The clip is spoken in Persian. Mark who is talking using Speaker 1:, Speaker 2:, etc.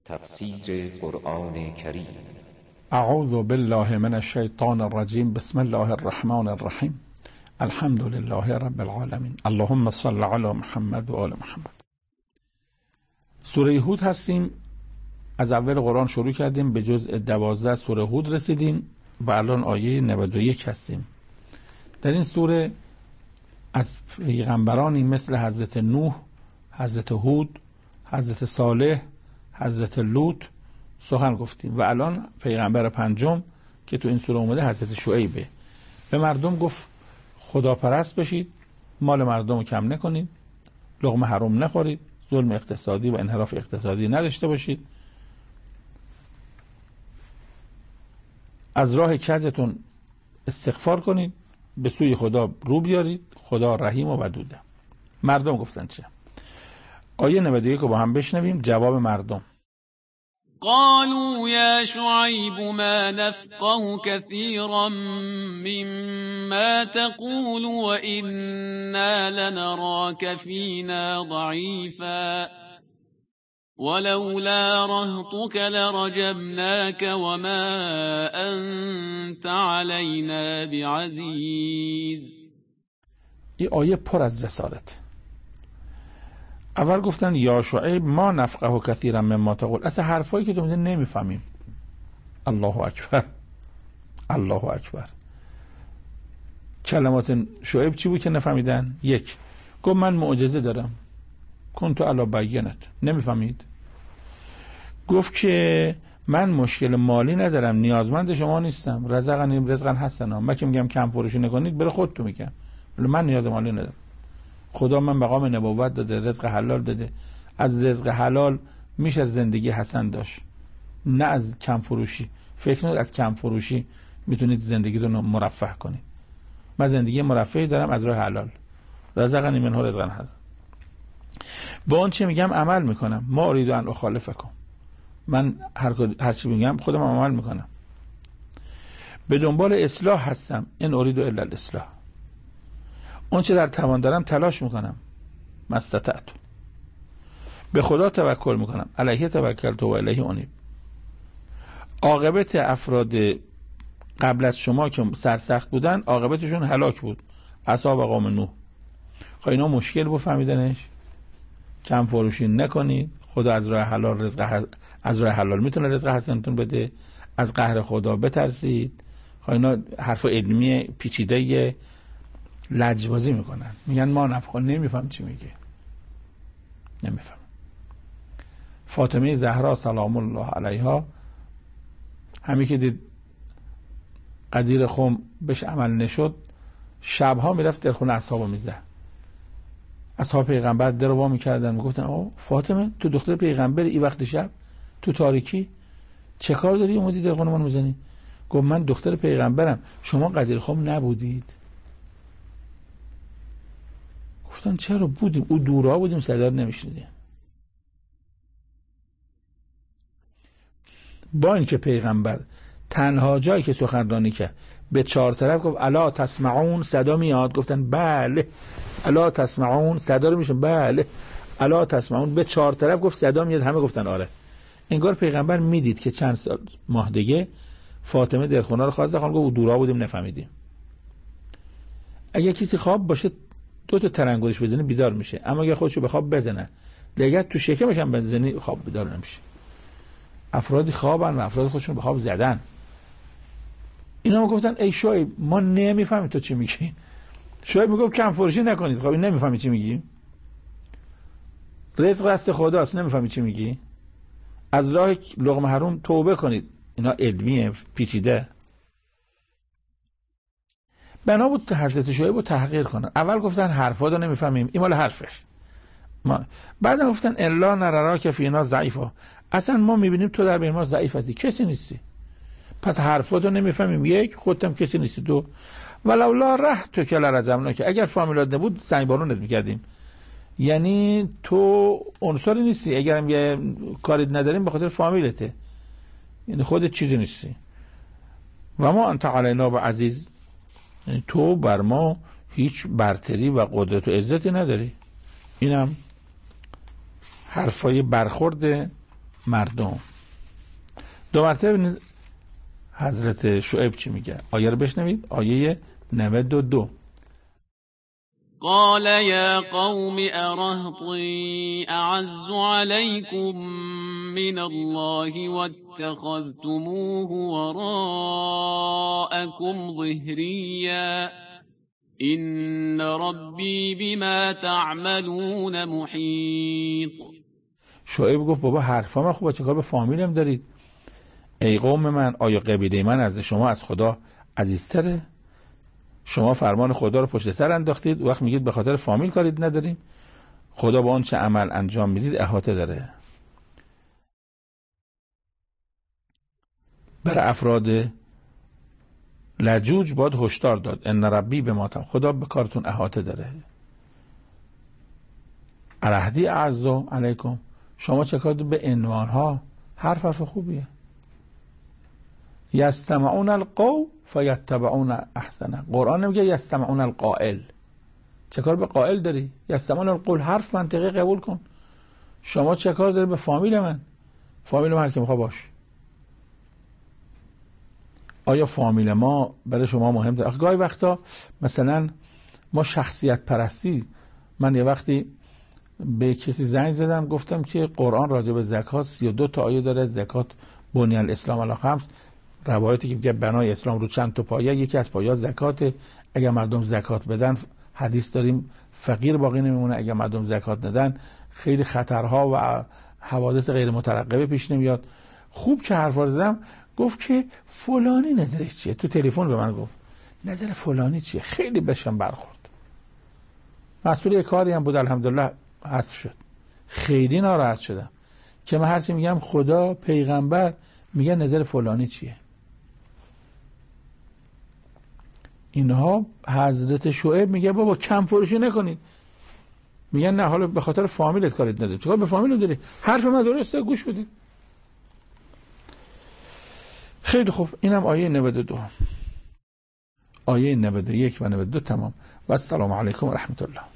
Speaker 1: تفسیر قرآن کریم.
Speaker 2: اعوذ بالله من الشیطان الرجیم. بسم الله الرحمن الرحیم. الحمد لله رب العالمین. اللهم صل علی محمد و آل محمد. سوره هود هستیم. از اول قرآن شروع کردیم، به جزء 12 سوره هود رسیدیم و الان آیه 91 هستیم. در این سوره از پیغمبرانی مثل حضرت نوح، حضرت هود، حضرت صالح، حضرت لوط سخن گفتیم و الان پیغمبر پنجم که تو این سوره اومده حضرت شعیبه. به مردم گفت خداپرست بشید، مال مردم رو کم نکنید، لقمه حرام نخورید، ظلم اقتصادی و انحراف اقتصادی نداشته باشید، از راه کجتون استغفار کنید، به سوی خدا رو بیارید، خدا رحیم و ودوده. مردم گفتن چه؟ آیه 91 رو با هم بشنویم. جواب مردم:
Speaker 3: قالوا يا شعيب ما نفقه كثيرا مما تقول وإنا لنراك فينا ضعيفا ولولا رهطك لرجمناك وما أنت علينا بعزيز.
Speaker 2: این آیه پر از جسارت. اول گفتن یا شعیب ما نفقه کثیرا مما تقول، اصلا حرفایی که تو میزنی نمیفهمیم. الله اکبر، الله اکبر. کلمات شعیب چی بود که نفهمیدن؟ یک، گفت من معجزه دارم، کنت علی بینت، نمیفهمید. گفت که من مشکل مالی ندارم، نیازمند شما نیستم، رزقنی رزقا حسنا، من که میگم کم فروشی نکنید بره خودتون میگم، ولی من نیاز مالی ندارم. خدا من مقام نبوت داده، رزق حلال داده، از رزق حلال میشه زندگی حسن داشت، نه از کم فروشی. فکر نکنید از کم فروشی میتونید زندگیتون رو مرفه کنید. من زندگی مرفهی دارم از راه حلال، رزقنی منه رزقا حلال. با اون چه میگم عمل میکنم. ما اريد ان اخالفکم، من هر چی میگم خودم عمل میکنم. به دنبال اصلاح هستم، ان اريد الا الاصلاح. اون چه در توان دارم تلاش میکنم، مستطعت. به خدا توکل میکنم، علیه توکلت و الیه انیب. عاقبت افراد قبل از شما که سرسخت بودن، عاقبتشون هلاک بود. اصحاب قوم نوح. خب اینا مشکل بود فهمیدنش. کم فروشی نکنید، خدا از راه حلال از راه حلال میتونه رزق حسنتون بده، از قهر خدا بترسید. خب اینا حرف علمی پیچیده لجبازی میکنن، میگن ما نفقه، نمیفهم چی میگه، نمیفهم. فاطمه زهرا سلام الله علیها همین که دید قدیر خم بهش عمل نشد، شبها میرفت در خونه اصحابو میزد. اصحاب پیغمبر در رو وا میکردن، میگفتن آه فاطمه تو دختر پیغمبر این وقت شب تو تاریکی چه کار داری اومدی در خونه من میزنی؟ گفت من دختر پیغمبرم، شما قدیر خم نبودید. گفتن چرا بودیم؟ او دورا بودیم، صدا نمیشنیدیم. با اینکه پیغمبر تنها جایی که سخنرانی کرد به 4 طرف گفت الا تسمعون، صدا میاد، گفتن بله. الا تسمعون، صدا رو میشن بله. الا تسمعون، به 4 طرف گفت صدا میاد، همه گفتن آره. انگار پیغمبر میدید که چند ماه دیگه فاطمه در خونه رو خواست، خانم گفت او دورا بودیم نفهمیدیم. اگه کسی خواب باشه 2 تا ترنگولش بزنه بیدار میشه، اما اگه خودشو به خواب بزنه لگد تو شکمش هم بزنی خواب بیدار نمیشه. افرادی خوابن و افراد خودشون به خواب زدن. اینا ما گفتن ای شعیب ما نمیفهمیم تو چی میگی. شعیب میگفت کم فروشی نکنید. خب این نمیفهمی چی میگی؟ رزق دست خداست، نمیفهمی چی میگی؟ از راه لقمه حرام توبه کنید. اینا علمیه پیچیده. بنا بود حضرت شعیب رو تحقیر کنن. اول گفتن حرفا رو نمیفهمیم، این مال حرفش. بعد گفتن الا نراک فینا ضعیفا، اصلا ما میبینیم تو در بین ما ضعیف هستی، کسی نیستی، پس حرفاتو نمیفهمیم. یک، خودت کسی نیستی. دو، ولولا رهتک لرجمناک، اگر فامیلات نبود سنگبارونت میکردیم. یعنی تو عنصری نیستی، اگرم یه کاری نداریم به خاطر فامیلته، یعنی خودت چیزی نیستی. و ما انت علینا بعزیز، یعنی تو بر ما هیچ برتری و قدرت و عزتی نداری. اینم حرفای برخورد مردم. دو مرتبه ببینید حضرت شعیب چی میگه. آیه رو بشنوید، آیه 92.
Speaker 3: قال يا قوم أرهطي أعز عليكم من الله واتخذتموه وراءكم ظهريا إن ربي بما تعملون محيط.
Speaker 2: شعیب گفت بابا حرفا من خوبه، چه کار به فامیلم دارید؟ ای قوم من، آیا قبیله من از شما از خدا عزیزتره؟ شما فرمان خدا رو پشت سر انداختید، وقت میگید به خاطر فامیل کارید نداریم. خدا با اون چه عمل انجام میدید احاطه داره. برای افراد لجوج باید هشدار داد، ان ربی بما تعملون، خدا به کارتون احاطه داره. ارهدی اعز علیکم، شما چه کار به عنوان ها؟ حرف خوبیه. یستمعون القول فیتبعون احسنه. قرآن نمیگه یستمعون القائل، چه کار به قائل داری؟ یستمعون القول، حرف منطقی قبول کن. شما چه کار داری به فامیل من؟ فامیل من هر کی میخواد باش. آیا فامیل ما برای شما مهم ده؟ گاهی وقتا مثلا ما شخصیت پرستی، من یه وقتی به کسی زنگ زدم گفتم که قرآن راجع به زکات 32 تا آیه داره. زکات بنی الاسلام علی خمس، روایتی که میگه بنای اسلام رو چند تا پایه، یکی از پایه‌ها زکات. اگر مردم زکات بدن، حدیث داریم فقیر باقی نمیمونه. اگر مردم زکات ندن خیلی خطرها و حوادث غیر مترقبه پیش نمیاد. خوب که حرفا زدم، گفت که فلانی نظرش چیه. تو تلفن به من گفت نظر فلانی چیه. خیلی بهشم برخورد. مسئول کاری هم بود، الحمدلله حذف شد. خیلی ناراحت شدم که من هرچی میگم خدا پیغمبر میگه نظر فلانی چیه. اینها حضرت شعیب میگه بابا کم فروشی نکنید. میگن نه حالا به خاطر فامیلت کارت نداری. چیکار به فامیل داری؟ حرف من درسته، گوش بدید. خیلی خوب، اینم آیه 92. آیه 91 و 92 تمام. و السلام علیکم و رحمت الله.